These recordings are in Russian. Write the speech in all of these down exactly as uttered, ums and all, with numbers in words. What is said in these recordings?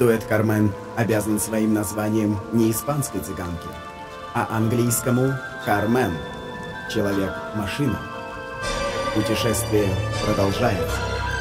Дуэт «Кармен» обязан своим названием не испанской цыганке, а английскому «Кармен» — «Человек-машина». Путешествие продолжается.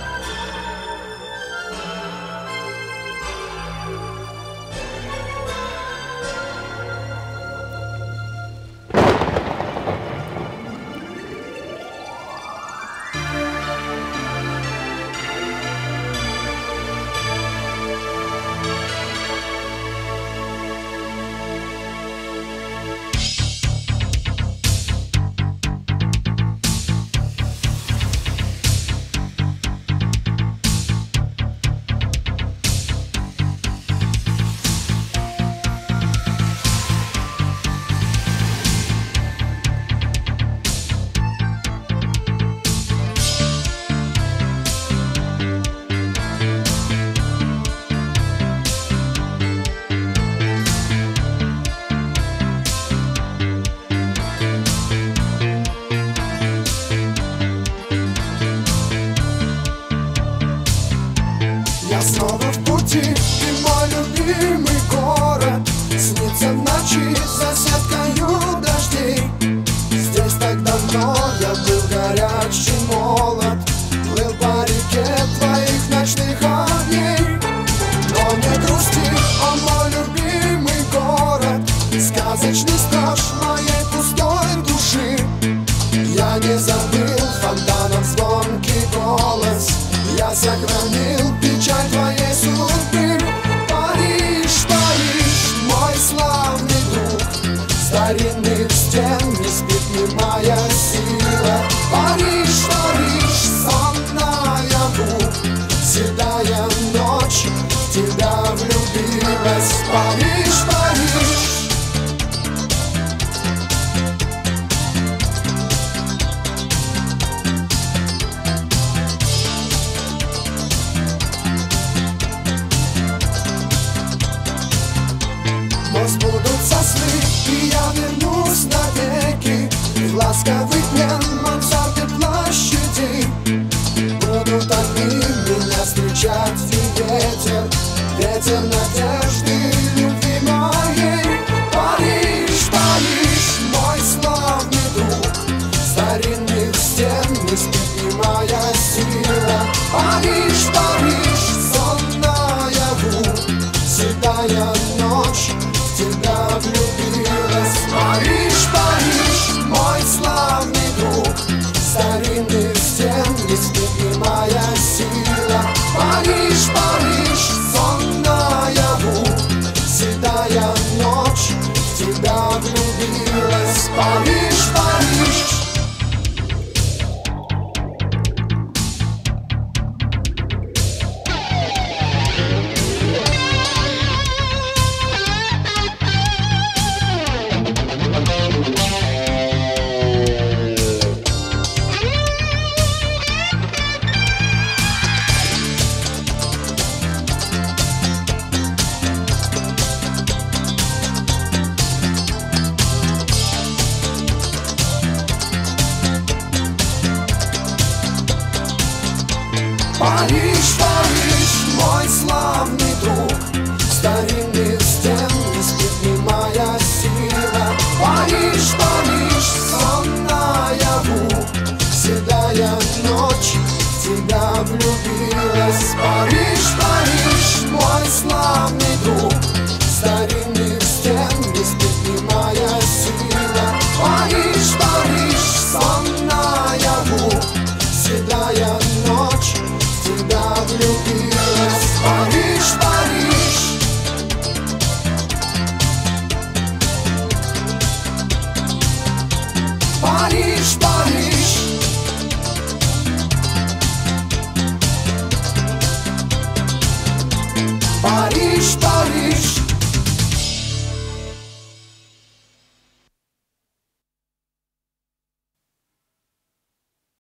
Я снова в пути, ты мой любимый город. Снится в ночи за сеткою дождей. Здесь так давно я был горячий, молод, плыл по реке твоих ночных огней. Но не грусти, о мой любимый город, сказочный страж моей пустой души. Я не забыл фонтаном звонкий голос, я сохранил печаль твоей судьбы. Париж, Париж, мой славный друг, старинных стен не спит немая сила. Париж, Париж, сон наяву, седая ночь в тебя влюбилась. Париж, Париж. Но сбудутся сны, и я вернусь навеки в ласковый плен мансарды площади. Будут одни меня встречать и ветер, ветер надежды любви моей. Париж, Париж, мой славный друг, старинных стен не спит немая сила. Париж, Париж, сон наяву, седая ночь тебя влюбилась. Париж, Париж, мой славный друг, старинных стен не спит немая сила. Париж, Париж, сон наяву, седая ночь в тебя влюбилась. Париж, Париж. Париж, Париж, мой славный друг, старинных стен не спит немая сила. Париж, Париж, сон наяву, седая ночь в тебя влюбилась. Париж, Париж, мой славный друг, старинных стен не спит немая сила. Париж, Париж, сон наяву, седая ночь тебя влюбилась. Париж, Париж. Париж, Париж. Париж, Париж.